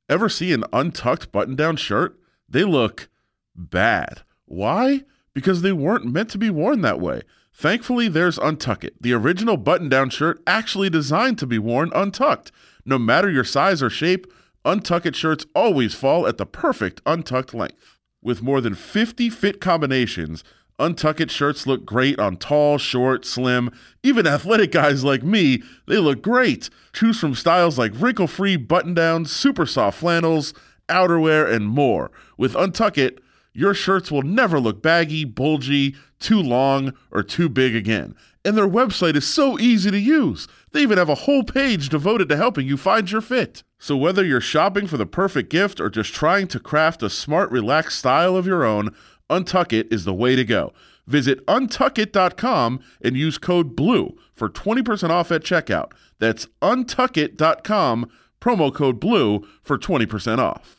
Ever see an untucked button-down shirt? They look bad. Why? Because they weren't meant to be worn that way. Thankfully, there's Untuck It, the original button-down shirt actually designed to be worn untucked. No matter your size or shape, Untuck It shirts always fall at the perfect untucked length. With more than 50 fit combinations, Untuck It shirts look great on tall, short, slim, even athletic guys like me. They look great. Choose from styles like wrinkle-free button-downs, super soft flannels, outerwear, and more. With Untuck It, your shirts will never look baggy, bulgy, too long, or too big again. And their website is so easy to use. They even have a whole page devoted to helping you find your fit. So whether you're shopping for the perfect gift or just trying to craft a smart, relaxed style of your own, Untuck It is the way to go. Visit untuckit.com and use code BLUE for 20% off at checkout. That's untuckit.com, promo code BLUE for 20% off.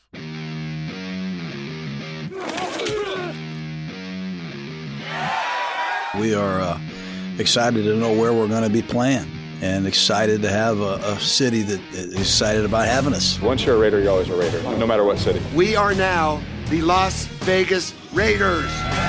We are excited to know where we're going to be playing and excited to have a city that is excited about having us. Once you're a Raider, you're always a Raider, no matter what city. We are now the Las Vegas Raiders.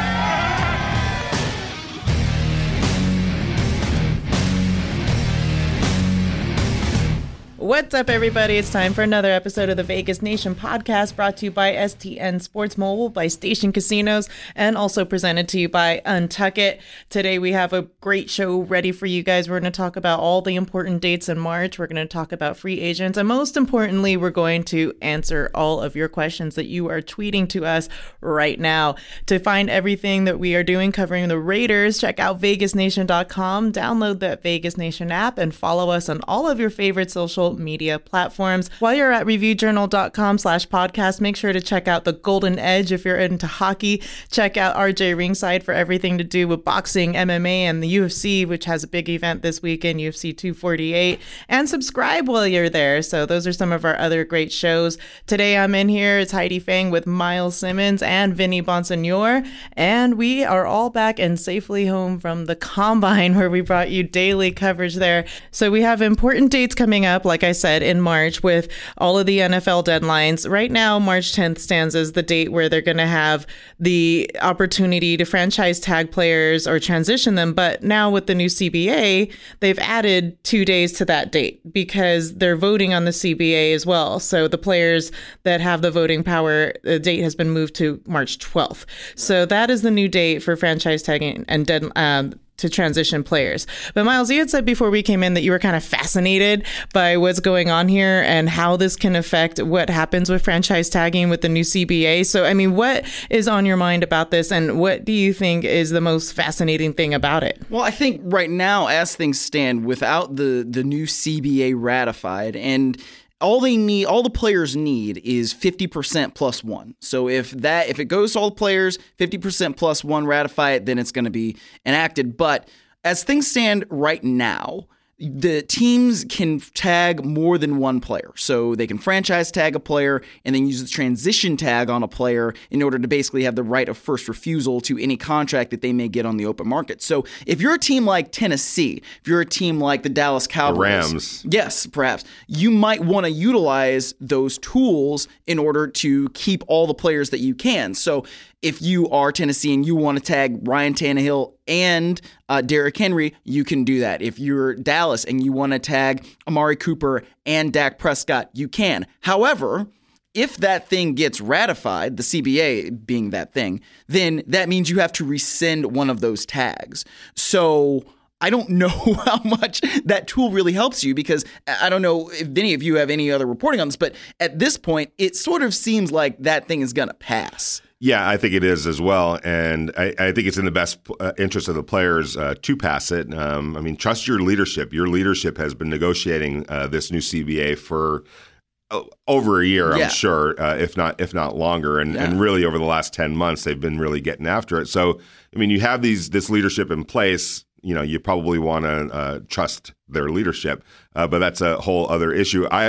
What's up, everybody? It's time for another episode of the Vegas Nation podcast, brought to you by STN Sports Mobile, by Station Casinos, and also presented to you by Untuck It. Today, we have a great show ready for you guys. We're going to talk about all the important dates in March. We're going to talk about free agents. And most importantly, we're going to answer all of your questions that you are tweeting to us right now. To find everything that we are doing covering the Raiders, check out vegasnation.com, download that Vegas Nation app, and follow us on all of your favorite social media platforms. While you're at reviewjournal.com/podcast, make sure to check out the Golden Edge if you're into hockey. Check out RJ Ringside for everything to do with boxing, MMA, and the UFC, which has a big event this weekend, UFC 248. And subscribe while you're there. So those are some of our other great shows. Today I'm in here. It's Heidi Fang with Miles Simmons and Vinny Bonsignor. And we are all back and safely home from the Combine, where we brought you daily coverage there. So we have important dates coming up, like I said, in March, with all of the NFL deadlines. Right now, March 10th stands as the date where they're going to have the opportunity to franchise tag players or transition them. But now with the new CBA, they've added 2 days to that date because they're voting on the CBA as well. So the players that have the voting power, the date has been moved to March 12th. So that is the new date for franchise tagging and to transition players. But Miles, you had said before we came in that you were kind of fascinated by what's going on here and how this can affect what happens with franchise tagging with the new CBA. So, I mean, what is on your mind about this, and what do you think is the most fascinating thing about it? Well, I think right now, as things stand, without the new CBA ratified, and all the players need is 50% plus one. So if it goes to all the players, 50% plus one ratify it, then it's going to be enacted. But as things stand right now, the teams can tag more than one player. So they can franchise tag a player and then use the transition tag on a player in order to basically have the right of first refusal to any contract that they may get on the open market. So if you're a team like Tennessee, if you're a team like the Dallas Cowboys, the Rams, yes, perhaps, you might want to utilize those tools in order to keep all the players that you can. So if you are Tennessee and you want to tag Ryan Tannehill and Derrick Henry, you can do that. If you're Dallas and you want to tag Amari Cooper and Dak Prescott, you can. However, if that thing gets ratified, the CBA being that thing, then that means you have to rescind one of those tags. So I don't know how much that tool really helps you, because I don't know if any of you have any other reporting on this, but at this point, it sort of seems like that thing is going to pass. Yeah, I think it is as well, and I think it's in the best interest of the players to pass it. I mean, trust your leadership. Your leadership has been negotiating this new CBA for over a year, I'm sure, if not longer, and really over the last 10 months, they've been really getting after it. So, I mean, you have this leadership in place. You know, you probably want to trust their leadership, but that's a whole other issue. I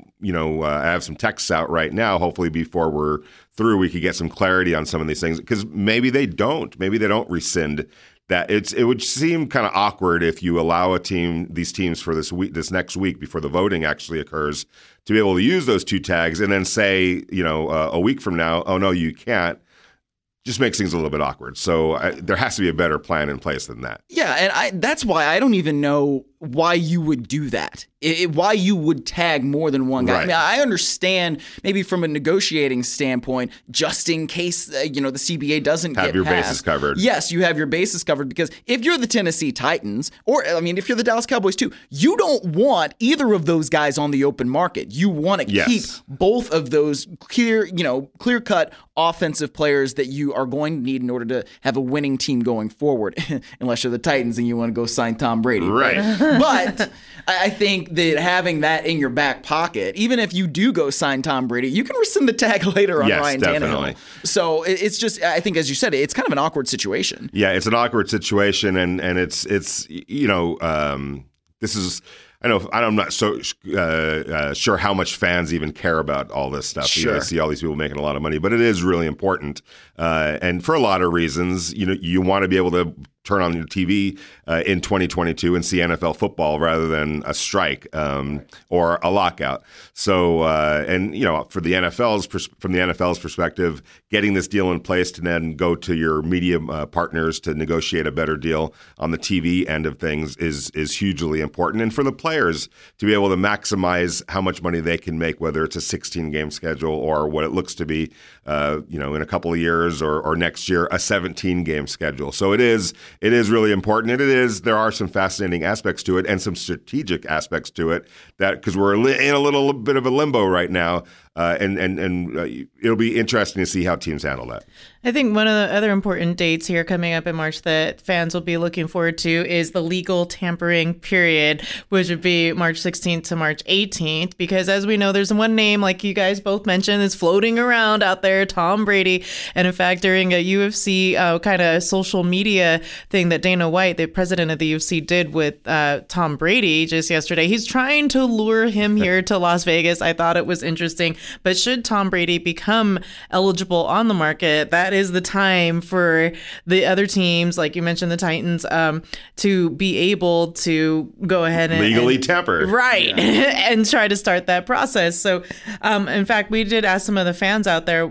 have some texts out right now. Hopefully, before we're through, we could get some clarity on some of these things, because maybe they don't rescind that it would seem kind of awkward if you allow these teams for this next week before the voting actually occurs to be able to use those 2 tags and then say, a week from now, oh no, you can't. Just makes things a little bit awkward. So there has to be a better plan in place than that. Yeah, and that's why I don't even know why you would do that. Why you would tag more than one guy. Right. I mean, I understand maybe from a negotiating standpoint, just in case the CBA doesn't have get your passed. bases covered. Yes, you have your bases covered, because if you're the Tennessee Titans, or if you're the Dallas Cowboys too, you don't want either of those guys on the open market. You want to keep both of those clear-cut offensive players that you are going to need in order to have a winning team going forward. Unless you're the Titans and you want to go sign Tom Brady. Right. But I think that having that in your back pocket, even if you do go sign Tom Brady, you can rescind the tag later on Ryan Tannehill. So it's just, I think, as you said, it's kind of an awkward situation. Yeah, it's an awkward situation, and it's this is. I'm not so sure how much fans even care about all this stuff. Sure. I see all these people making a lot of money, but it is really important, and for a lot of reasons. You want to be able to turn on your TV in 2022 and see NFL football rather than a strike or a lockout. So, from the NFL's perspective, getting this deal in place to then go to your media partners to negotiate a better deal on the TV end of things is hugely important. And for the players to be able to maximize how much money they can make, whether it's a 16-game schedule or what it looks to be, in a couple of years or next year, a 17-game schedule. So it is really important, and there are some fascinating aspects to it and some strategic aspects to it, that because we're in a little bit of a limbo right now, and it'll be interesting to see how teams handle that. I think one of the other important dates here coming up in March that fans will be looking forward to is the legal tampering period, which would be March 16th to March 18th, because as we know, there's one name, like you guys both mentioned, is floating around out there, Tom Brady. And in fact, during a UFC kind of social media thing that Dana White, the president of the UFC, did with Tom Brady just yesterday, he's trying to lure him here to Las Vegas. I thought it was interesting. But should Tom Brady become eligible on the market, that is the time for the other teams, like you mentioned, the Titans, to be able to go ahead and legally tamper, right, and try to start that process. So, in fact, we did ask some of the fans out there,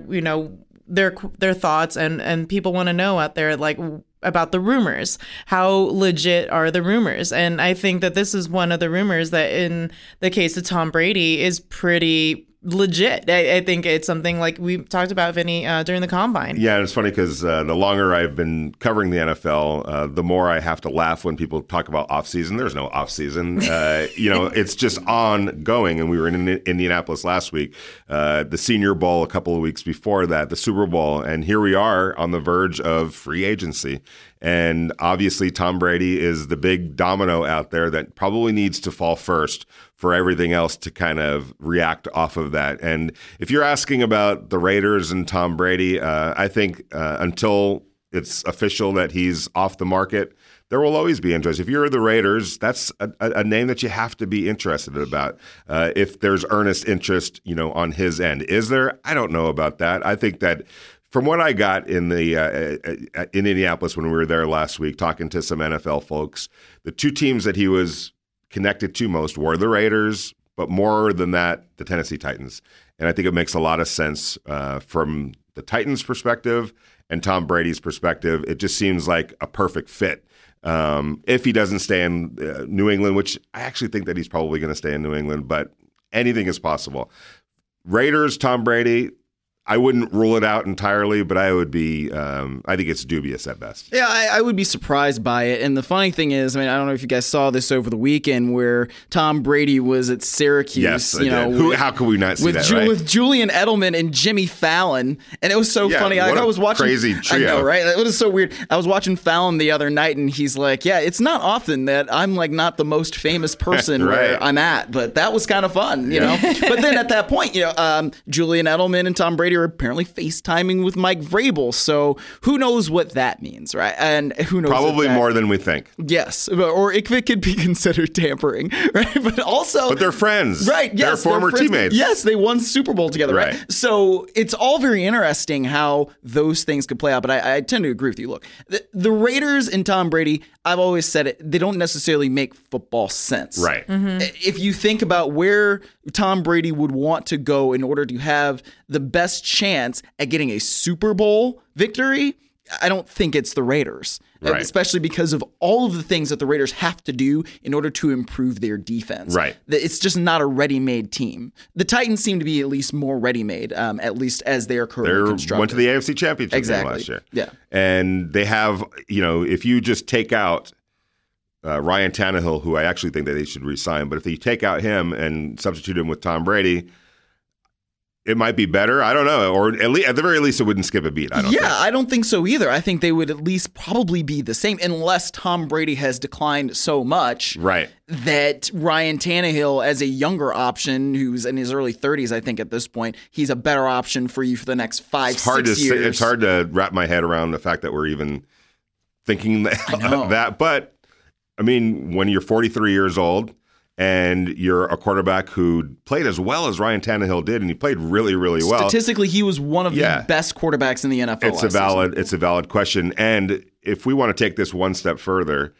their thoughts, and people want to know out there, like, about the rumors. How legit are the rumors? And I think that this is one of the rumors that, in the case of Tom Brady, is pretty legit. I think it's something like we talked about, Vinny, during the Combine. Yeah, and it's funny because the longer I've been covering the NFL, the more I have to laugh when people talk about offseason. There's no offseason. It's just ongoing. And we were in Indianapolis last week, the Senior Bowl a couple of weeks before that, the Super Bowl, and here we are on the verge of free agency. And obviously, Tom Brady is the big domino out there that probably needs to fall first for everything else to kind of react off of that. And if you're asking about the Raiders and Tom Brady, I think until it's official that he's off the market, there will always be interest. If you're the Raiders, that's a name that you have to be interested about. If there's earnest interest, on his end. Is there? I don't know about that. I think that from what I got in Indianapolis when we were there last week, talking to some NFL folks, the two teams that he was connected to most were the Raiders, but more than that, the Tennessee Titans. And I think it makes a lot of sense from the Titans' perspective and Tom Brady's perspective. It just seems like a perfect fit. If he doesn't stay in New England, which I actually think that he's probably going to stay in New England, but anything is possible. Raiders, Tom Brady, I wouldn't rule it out entirely, but I would be. I think it's dubious at best. Yeah, I would be surprised by it. And the funny thing is, I don't know if you guys saw this over the weekend, where Tom Brady was at Syracuse. Yes, I did. How could we not see that? Right? With Julian Edelman and Jimmy Fallon, and it was so funny. I was watching crazy trio. I know, right? It was so weird. I was watching Fallon the other night, and he's like, "Yeah, it's not often that I'm like not the most famous person right. where I'm at, but that was kind of fun, But then at that point, Julian Edelman and Tom Brady Brady are apparently FaceTiming with Mike Vrabel. So who knows what that means, right? And who knows? Probably more than we think. Yes, or it could be considered tampering, right? But they're friends, right? Yes, they're former teammates. Yes, they won the Super Bowl together, right? So it's all very interesting how those things could play out. But I tend to agree with you. Look, the Raiders and Tom Brady, I've always said it, they don't necessarily make football sense, right? If you think about where Tom Brady would want to go in order to have the best chance at getting a Super Bowl victory, I don't think it's the Raiders, right. Especially because of all of the things that the Raiders have to do in order to improve their defense. Right. It's just not a ready-made team. The Titans seem to be at least more ready-made, at least as they are currently constructed. Went to the AFC Championship game last year. Yeah. And they have, if you just take out Ryan Tannehill, who I actually think that they should re-sign, but if you take out him and substitute him with Tom Brady, it might be better. I don't know. Or at the very least, it wouldn't skip a beat. I don't think so either. I think they would at least probably be the same unless Tom Brady has declined so much that Ryan Tannehill, as a younger option who's in his early 30s, I think at this point, he's a better option for you for the next 5-6 years. It's hard to wrap my head around the fact that we're even thinking that. But, I mean, when you're 43 years old, and you're a quarterback who played as well as Ryan Tannehill did, and he played really, really well. Statistically, he was one of the best quarterbacks in the NFL. It's a valid question. And if we want to take this one step further,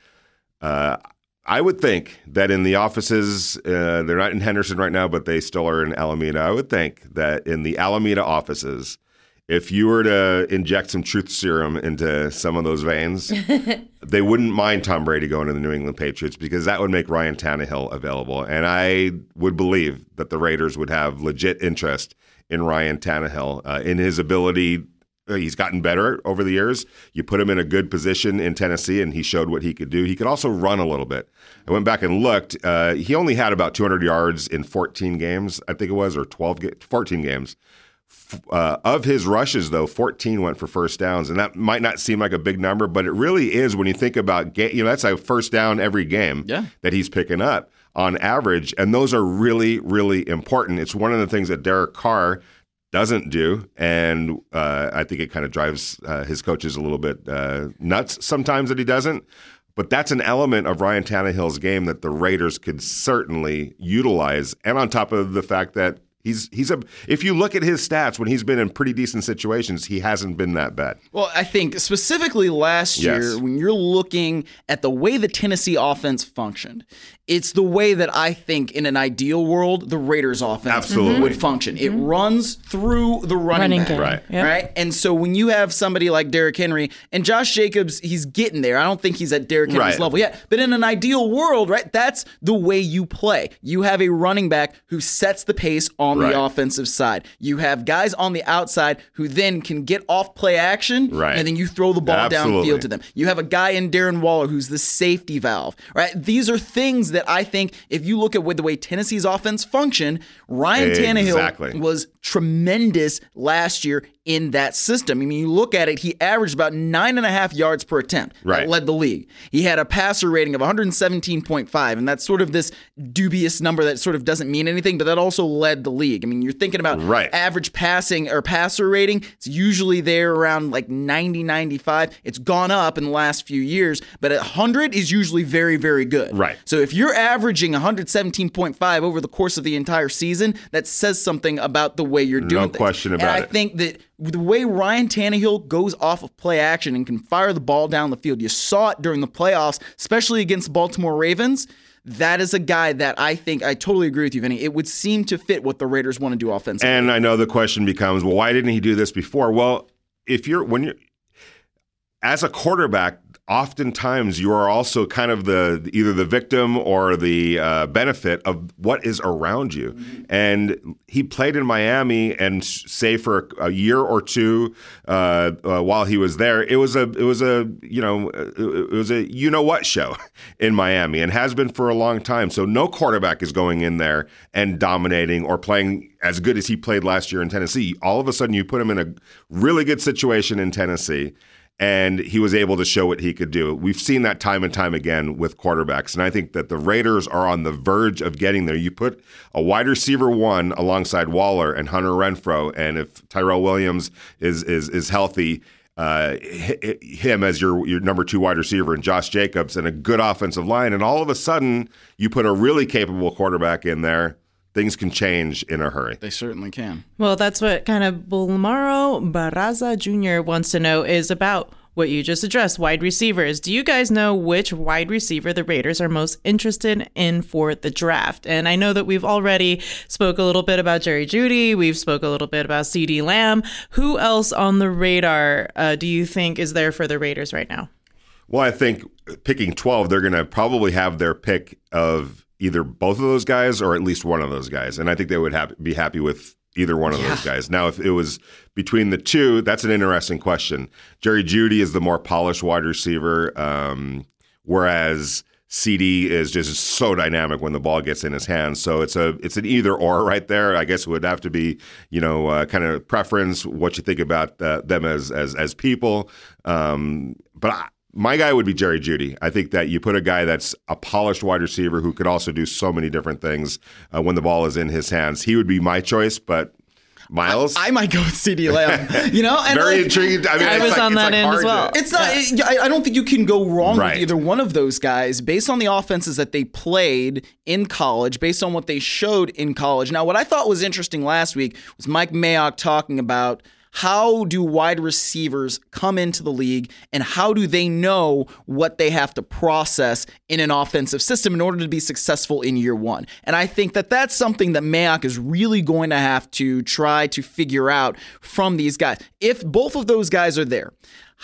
I would think that in the offices, they're not in Henderson right now, but they still are in Alameda. I would think that in the Alameda offices, if you were to inject some truth serum into some of those veins, they wouldn't mind Tom Brady going to the New England Patriots because that would make Ryan Tannehill available. And I would believe that the Raiders would have legit interest in Ryan Tannehill, in his ability. He's gotten better over the years. You put him in a good position in Tennessee, and he showed what he could do. He could also run a little bit. I went back and looked. He only had about 200 yards in 14 games, I think it was, or 14 games. Of his rushes, though, 14 went for first downs, and that might not seem like a big number, but it really is when you think about that's a first down every game that he's picking up on average, and those are really, really important. It's one of the things that Derek Carr doesn't do, and I think it kind of drives his coaches a little bit nuts sometimes that he doesn't. But that's an element of Ryan Tannehill's game that the Raiders could certainly utilize, and on top of the fact that if you look at his stats when he's been in pretty decent situations, he hasn't been that bad. Well, I think specifically last year, when you're looking at the way the Tennessee offense functioned, it's the way that I think in an ideal world the Raiders offense would function. It runs through the running back, right? And so when you have somebody like Derrick Henry and Josh Jacobs, he's getting there. I don't think he's at Derrick Henry's level yet. But in an ideal world, right, that's the way you play. You have a running back who sets the pace on the offensive side. You have guys on the outside who then can get off play action, and then you throw the ball downfield to them. You have a guy in Darren Waller who's the safety valve, right? These are things that I think if you look at the way Tennessee's offense functioned, Ryan Tannehill was tremendous last year in that system. I mean, you look at it, he averaged about 9.5 yards per attempt. That led the league. He had a passer rating of 117.5, and that's sort of this dubious number that sort of doesn't mean anything, but that also led the league. I mean, you're thinking about average passing or passer rating. It's usually there around like 90, 95. It's gone up in the last few years, but 100 is usually very, very good. So if you're averaging 117.5 over the course of the entire season, that says something about the way you're doing things. No question about it. I think that the way Ryan Tannehill goes off of play action and can fire the ball down the field, you saw it during the playoffs, especially against the Baltimore Ravens. That is a guy that I think, I totally agree with you, Vinny. It would seem to fit what the Raiders want to do offensively. And I know the question becomes, well, why didn't he do this before? Well, as a quarterback, oftentimes you are also kind of either the victim or the benefit of what is around you. And he played in Miami, and say for a year or two while he was there, it was a you know what show in Miami, and has been for a long time. So no quarterback is going in there and dominating or playing as good as he played last year in Tennessee. All of a sudden, you put him in a really good situation in Tennessee, and he was able to show what he could do. We've seen that time and time again with quarterbacks, and I think that the Raiders are on the verge of getting there. You put a wide receiver 1 alongside Waller and Hunter Renfrow, and if Tyrell Williams is healthy, him as your number 2 wide receiver and Josh Jacobs and a good offensive line, and all of a sudden you put a really capable quarterback in there, things can change in a hurry. They certainly can. Well, that's what kind of Bulmaro Barraza Jr. wants to know is about what you just addressed, wide receivers. Do you guys know which wide receiver the Raiders are most interested in for the draft? And I know that we've already spoke a little bit about Jerry Jeudy. We've spoke a little bit about CeeDee Lamb. Who else on the radar do you think is there for the Raiders right now? Well, I think picking 12, they're going to probably have their pick of either both of those guys or at least one of those guys. And I think they would be happy with either one of those guys. Now, if it was between the two, that's an interesting question. Jerry Jeudy is the more polished wide receiver, whereas CD is just so dynamic when the ball gets in his hands. So it's an either or right there. I guess it would have to be, kind of preference, what you think about them as people. My guy would be Jerry Jeudy. I think that you put a guy that's a polished wide receiver who could also do so many different things when the ball is in his hands. He would be my choice, but Miles? I might go with CeeDee Lamb. And very intrigued. I was on that end as well. It's not. I don't think you can go wrong with either one of those guys based on the offenses that they played in college, based on what they showed in college. Now, what I thought was interesting last week was Mike Mayock talking about how do wide receivers come into the league and how do they know what they have to process in an offensive system in order to be successful in year one? And I think that that's something that Mayock is really going to have to try to figure out from these guys. If both of those guys are there,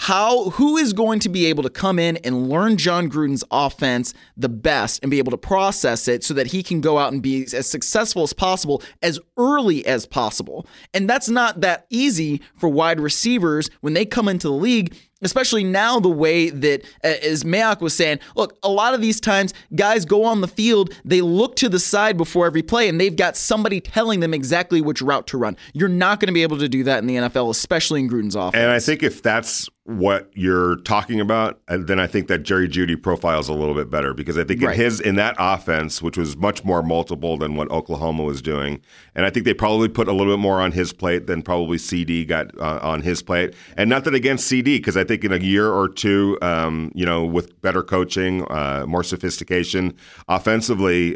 who is going to be able to come in and learn John Gruden's offense the best and be able to process it so that he can go out and be as successful as possible as early as possible? And that's not that easy for wide receivers when they come into the league, especially now the way that, as Mayock was saying, look, a lot of these times guys go on the field, they look to the side before every play, and they've got somebody telling them exactly which route to run. You're not going to be able to do that in the NFL, especially in Gruden's offense. And I think if that's what you're talking about, then I think that Jerry Jeudy profiles a little bit better, because I think in that offense, which was much more multiple than what Oklahoma was doing, and I think they probably put a little bit more on his plate than probably CD got on his plate. And nothing against CD, because I think in a year or two, with better coaching, more sophistication, offensively,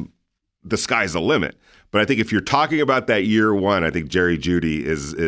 the sky's the limit. But I think if you're talking about that year one, I think Jerry Jeudy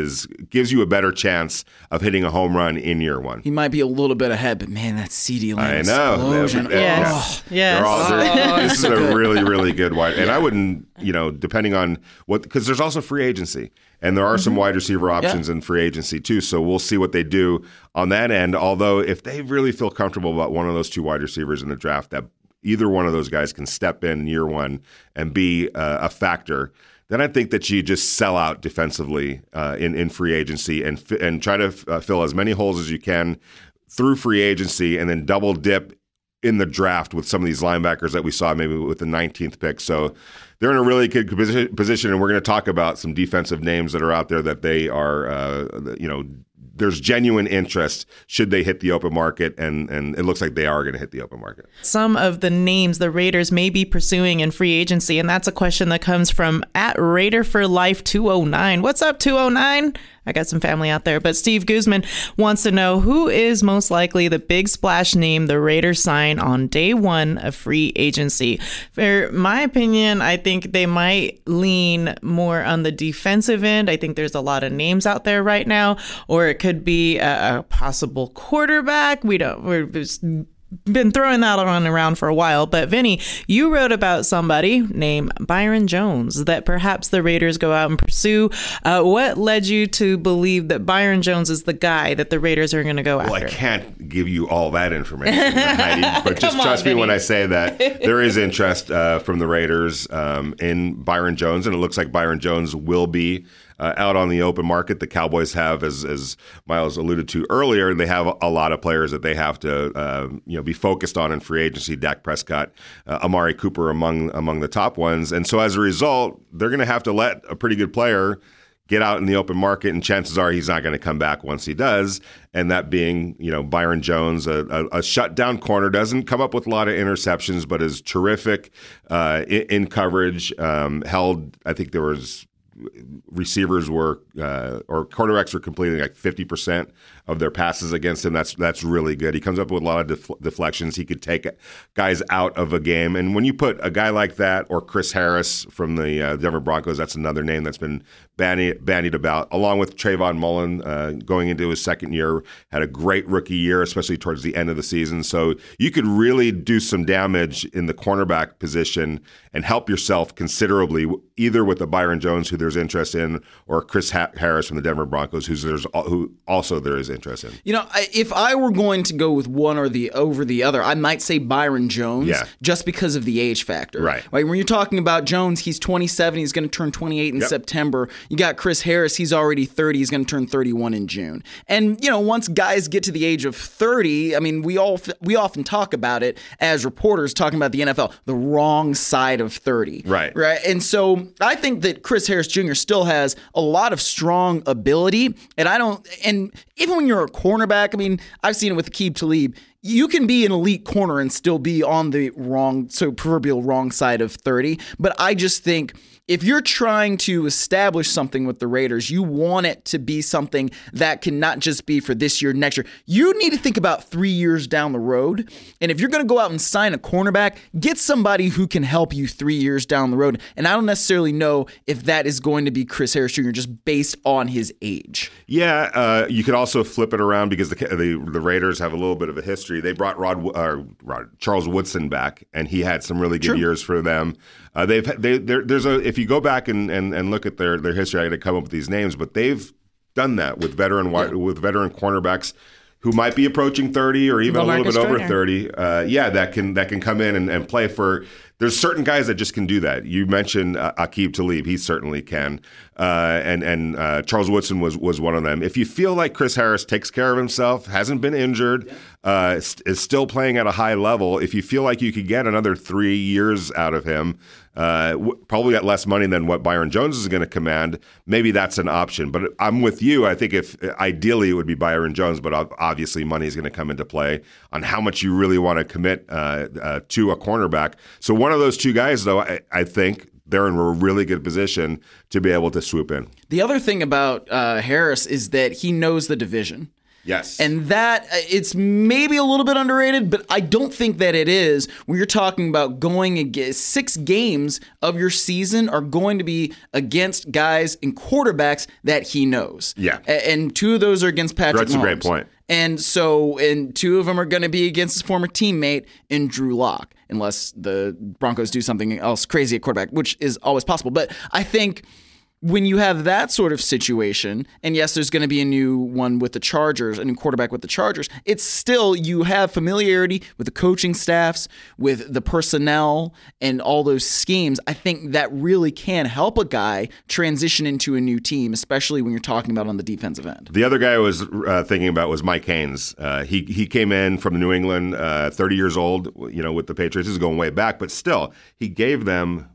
gives you a better chance of hitting a home run in year one. He might be a little bit ahead, but man, that CeeDee Lamb explosion. Yes. This is a really, really good wide. And I wouldn't, depending on because there's also free agency. And there are some wide receiver options in free agency too. So we'll see what they do on that end. Although if they really feel comfortable about one of those two wide receivers in the draft, that either one of those guys can step in year one and be a factor, then I think that you just sell out defensively in free agency and try to fill as many holes as you can through free agency, and then double dip in the draft with some of these linebackers that we saw maybe with the 19th pick. So they're in a really good position, and we're going to talk about some defensive names that are out there that they are, there's genuine interest should they hit the open market, and it looks like they are going to hit the open market. Some of the names the Raiders may be pursuing in free agency, and that's a question that comes from @RaiderForLife209. What's up, 209? I got some family out there, but Steve Guzman wants to know who is most likely the big splash name the Raiders sign on day one of free agency. For my opinion, I think they might lean more on the defensive end. I think there's a lot of names out there right now, or it could be a possible quarterback. We're just been throwing that around for a while, but Vinny, you wrote about somebody named Byron Jones that perhaps the Raiders go out and pursue. What led you to believe that Byron Jones is the guy that the Raiders are going to go after? Well, I can't give you all that information, Heidi, but just trust me when I say that there is interest from the Raiders in Byron Jones, and it looks like Byron Jones will be out on the open market. The Cowboys have, as Miles alluded to earlier, they have a lot of players that they have to be focused on in free agency. Dak Prescott, Amari Cooper among the top ones. And so as a result, they're going to have to let a pretty good player get out in the open market, and chances are he's not going to come back once he does. And that being, Byron Jones, a shutdown corner, doesn't come up with a lot of interceptions, but is terrific in coverage. Held, I think there was receivers were or quarterbacks were completing like 50% of their passes against him. That's really good. He comes up with a lot of deflections. He could take guys out of a game. And when you put a guy like that, or Chris Harris from the Denver Broncos, that's another name that's been bandied about, along with Trayvon Mullen going into his second year, had a great rookie year, especially towards the end of the season. So you could really do some damage in the cornerback position and help yourself considerably, either with a Byron Jones, who there's interest in, or Chris Harris from the Denver Broncos, who also there is interest in. If I were going to go with one or over the other, I might say Byron Jones, just because of the age factor. Right. Like when you're talking about Jones, he's 27, he's going to turn 28 in September. You got Chris Harris, he's already 30, he's going to turn 31 in June. And once guys get to the age of 30, I mean, we often talk about it as reporters talking about the NFL, the wrong side of 30. Right. And so I think that Chris Harris Jr. still has a lot of strong ability, and even when you're a cornerback, I mean, I've seen it with Aqib Talib. You can be an elite corner and still be on the proverbial wrong side of 30. But I just think if you're trying to establish something with the Raiders, you want it to be something that can not just be for this year, next year. You need to think about 3 years down the road. And if you're going to go out and sign a cornerback, get somebody who can help you 3 years down the road. And I don't necessarily know if that is going to be Chris Harris Jr. just based on his age. Yeah, you could also flip it around because the Raiders have a little bit of a history. They brought Charles Woodson back, and he had some really good years for them. If you go back and look at their history, I got to come up with these names, but they've done that with veteran cornerbacks who might be approaching 30 or even a little bit over 30. That can come in and play for. There's certain guys that just can do that. You mentioned Aqib Talib. He certainly can. And Charles Woodson was one of them. If you feel like Chris Harris takes care of himself, hasn't been injured, is still playing at a high level, if you feel like you could get another 3 years out of him, probably at less money than what Byron Jones is going to command, maybe that's an option. But I'm with you. I think if ideally it would be Byron Jones, but obviously money is going to come into play on how much you really want to commit to a cornerback. So one of those two guys, though, I think they're in a really good position to be able to swoop in. The other thing about Harris is that he knows the division. Yes. And that it's maybe a little bit underrated, but I don't think that it is when you're talking about going against 6 games of your season are going to be against guys and quarterbacks that he knows. Yeah. And 2 of those are against Patrick Mahomes. That's a great point. And 2 of them are going to be against his former teammate in Drew Lock, unless the Broncos do something else crazy at quarterback, which is always possible. But I think when you have that sort of situation, and yes, there's going to be a new one with the Chargers, a new quarterback with the Chargers, it's still you have familiarity with the coaching staffs, with the personnel, and all those schemes. I think that really can help a guy transition into a new team, especially when you're talking about on the defensive end. The other guy I was thinking about was Mike Haynes. He came in from New England, 30 years old, with the Patriots. This is going way back, but still, he gave them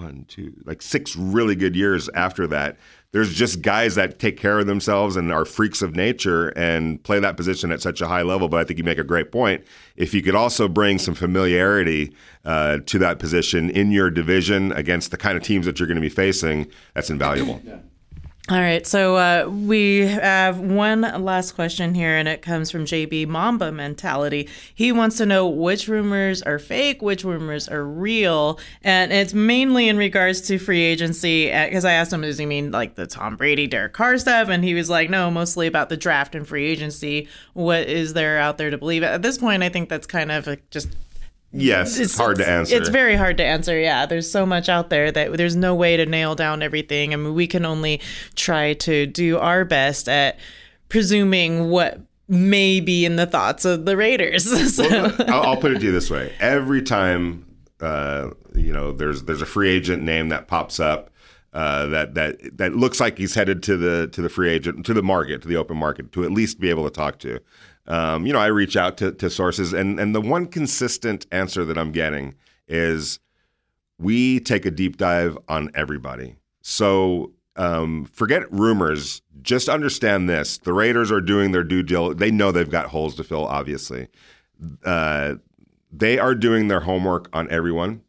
6 really good years after that. There's just guys that take care of themselves and are freaks of nature and play that position at such a high level. But I think you make a great point. If you could also bring some familiarity to that position in your division against the kind of teams that you're going to be facing, that's invaluable. Yeah. All right, so we have one last question here, and it comes from JB Mamba Mentality. He wants to know which rumors are fake, which rumors are real, and it's mainly in regards to free agency, because I asked him, does he mean like the Tom Brady, Derek Carr stuff? And he was like, no, mostly about the draft and free agency. What is there out there to believe? At this point, I think that's kind of just... Yes, it's hard to answer. It's very hard to answer, yeah. There's so much out there that there's no way to nail down everything. I mean, we can only try to do our best at presuming what may be in the thoughts of the Raiders. So. Well, I'll put it to you this way. Every time there's a free agent name that pops up that looks like he's headed to the free agent, to the market, to the open market, to at least be able to talk to. I reach out to sources, and the one consistent answer that I'm getting is we take a deep dive on everybody. So forget rumors. Just understand this. The Raiders are doing their due diligence. They know they've got holes to fill, obviously. They are doing their homework on everyone,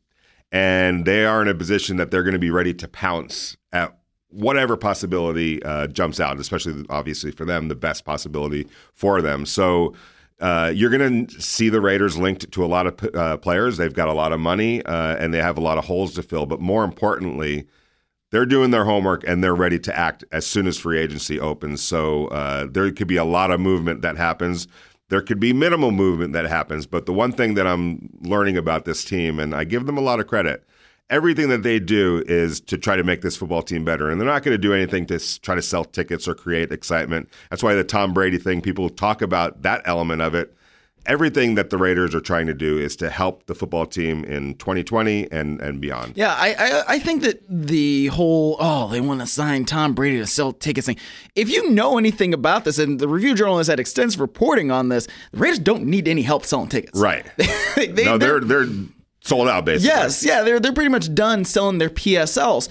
and they are in a position that they're going to be ready to pounce at whatever possibility jumps out, especially, obviously, for them, the best possibility for them. So you're going to see the Raiders linked to a lot of players. They've got a lot of money, and they have a lot of holes to fill. But more importantly, they're doing their homework, and they're ready to act as soon as free agency opens. So there could be a lot of movement that happens. There could be minimal movement that happens. But the one thing that I'm learning about this team, and I give them a lot of credit, everything that they do is to try to make this football team better. And they're not going to do anything to try to sell tickets or create excitement. That's why the Tom Brady thing, people talk about that element of it. Everything that the Raiders are trying to do is to help the football team in 2020 and beyond. Yeah, I think that the whole, they want to sign Tom Brady to sell tickets thing, if you know anything about this, and the Review Journal has had extensive reporting on this, the Raiders don't need any help selling tickets. Right. They're sold out, basically. Yes, yeah, they're pretty much done selling their PSLs.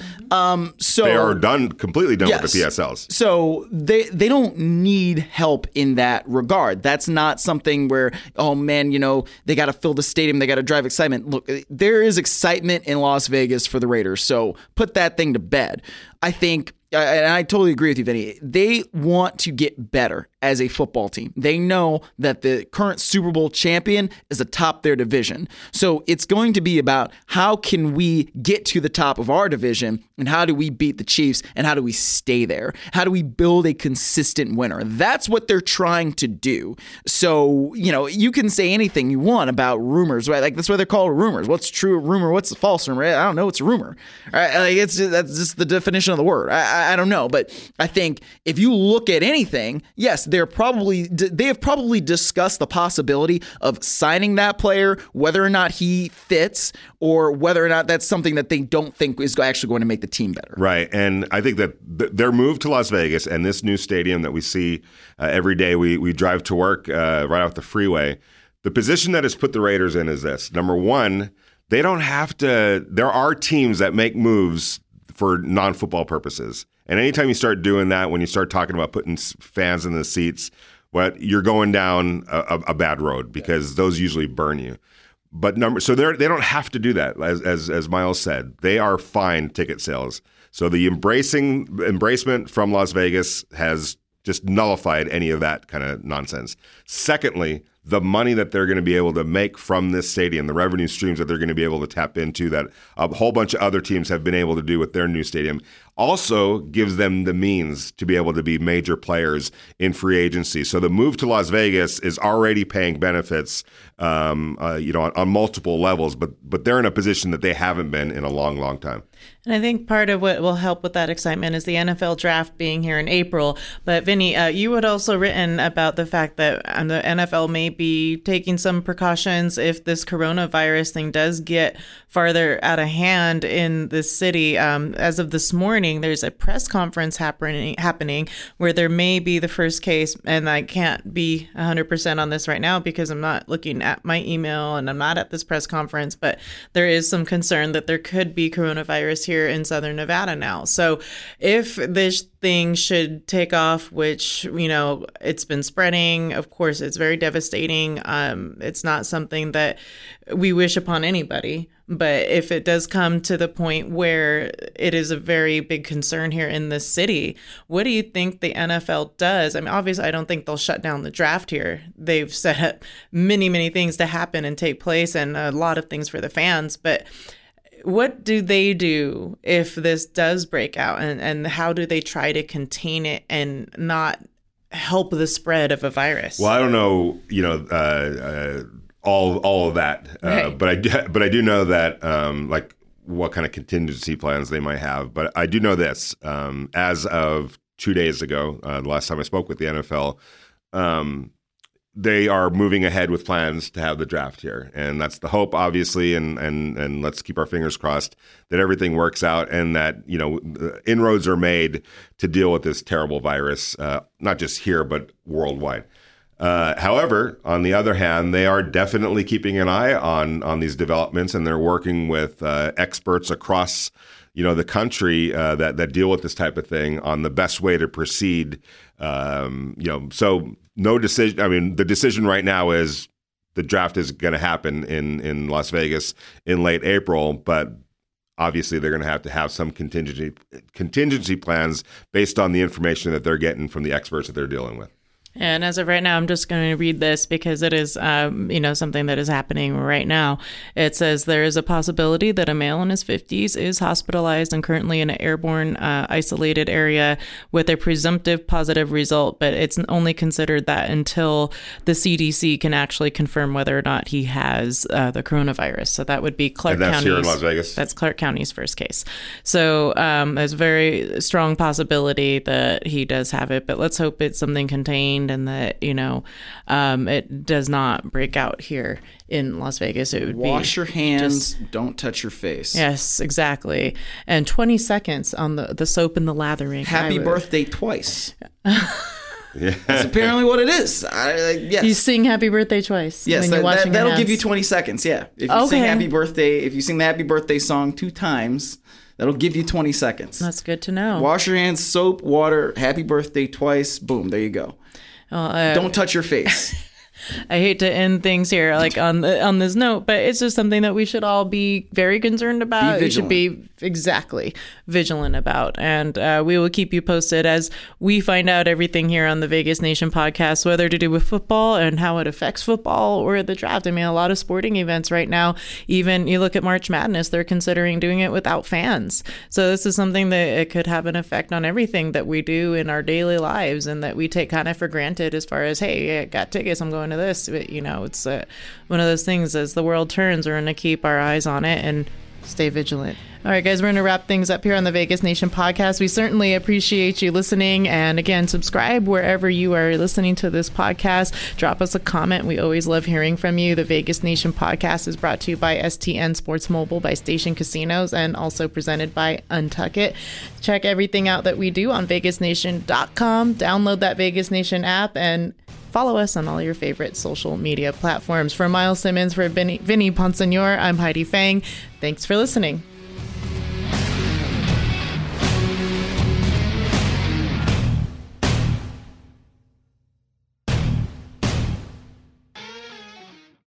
So they are completely done with the PSLs. So they don't need help in that regard. That's not something where, oh man, they got to fill the stadium, they got to drive excitement. Look, there is excitement in Las Vegas for the Raiders, so put that thing to bed. I think, and I totally agree with you, Vinny, they want to get better as a football team. They know that the current Super Bowl champion is atop their division. So it's going to be about how can we get to the top of our division, and how do we beat the Chiefs, and how do we stay there? How do we build a consistent winner? That's what they're trying to do. So, you can say anything you want about rumors, right? Like, that's why they're called rumors. What's true rumor? What's a false rumor? I don't know. It's a rumor. Right? Like, that's just the definition of the word. I don't know. But I think if you look at anything, yes, they have probably discussed the possibility of signing that player, whether or not he fits, or whether or not that's something that they don't think is actually going to make the team better. Right. And I think that their move to Las Vegas and this new stadium that we see every day we drive to work right off the freeway, the position that has put the Raiders in is this. Number one, they don't have to – there are teams that make moves for non-football purposes. And anytime you start doing that, when you start talking about putting fans in the seats, you're going down a bad road, because those usually burn you. But so they don't have to do that, as Miles said. They are fine ticket sales. So the embracement from Las Vegas has just nullified any of that kind of nonsense. Secondly, the money that they're going to be able to make from this stadium, the revenue streams that they're going to be able to tap into that a whole bunch of other teams have been able to do with their new stadium, also gives them the means to be able to be major players in free agency. So the move to Las Vegas is already paying benefits, on multiple levels, but they're in a position that they haven't been in a long, long time. And I think part of what will help with that excitement is the NFL draft being here in April. But Vinny, you had also written about the fact that the NFL may be taking some precautions if this coronavirus thing does get farther out of hand in the city. As of this morning, there's a press conference happening where there may be the first case, and I can't be 100% on this right now because I'm not looking at my email and I'm not at this press conference, but there is some concern that there could be coronavirus here in Southern Nevada now. So if this thing should take off, which, it's been spreading, of course, it's very devastating. It's not something that we wish upon anybody. But if it does come to the point where it is a very big concern here in the city, what do you think the NFL does? I mean, obviously, I don't think they'll shut down the draft here. They've set up many, many things to happen and take place, and a lot of things for the fans. But what do they do if this does break out, and how do they try to contain it and not help the spread of a virus? Well, I don't know, all of that, right. but I do know that like what kind of contingency plans they might have. But I do know this: as of 2 days ago, the last time I spoke with the NFL, they are moving ahead with plans to have the draft here, and that's the hope, obviously. And let's keep our fingers crossed that everything works out, and that inroads are made to deal with this terrible virus, not just here but worldwide. However, on the other hand, they are definitely keeping an eye on these developments, and they're working with experts across the country that deal with this type of thing on the best way to proceed. So no decision. I mean, the decision right now is the draft is going to happen in Las Vegas in late April, but obviously they're going to have some contingency plans based on the information that they're getting from the experts that they're dealing with. And as of right now, I'm just going to read this because it is, something that is happening right now. It says there is a possibility that a male in his 50s is hospitalized and currently in an airborne isolated area with a presumptive positive result, but it's only considered that until the CDC can actually confirm whether or not he has the coronavirus. So that would be Clark County. And that's here in Las Vegas? That's Clark County's first case. So there's a very strong possibility that he does have it, but let's hope it's something contained and that, it does not break out here in Las Vegas. It would wash your hands, don't touch your face. Yes, exactly. And 20 seconds on the soap and the lathering. Happy birthday twice. Yeah. That's apparently what it is. Yes. You sing happy birthday twice. Yes, when you're washing that'll your hands. give you 20 seconds. Yeah. If you sing happy birthday, if you sing the happy birthday song 2 times, that'll give you 20 seconds. That's good to know. Wash your hands, soap, water, happy birthday twice. Boom, there you go. Don't touch your face. I hate to end things here on this note, but it's just something that we should all be very concerned about. We should be vigilant about, and we will keep you posted as we find out everything here on the Vegas Nation podcast, whether to do with football and how it affects football or the draft. I mean, a lot of sporting events right now, even you look at March Madness, they're considering doing it without fans. So this is something that it could have an effect on everything that we do in our daily lives and that we take kind of for granted as far as, hey, I got tickets, I'm going to this. But, it's one of those things as the world turns, we're going to keep our eyes on it and stay vigilant. All right, guys, we're going to wrap things up here on the Vegas Nation podcast. We certainly appreciate you listening. And again, subscribe wherever you are listening to this podcast. Drop us a comment. We always love hearing from you. The Vegas Nation podcast is brought to you by STN Sports Mobile by Station Casinos and also presented by Untuckit. Check everything out that we do on VegasNation.com. Download that Vegas Nation app and follow us on all your favorite social media platforms. For Miles Simmons, for Vinny Bonsignor, I'm Heidi Fang. Thanks for listening.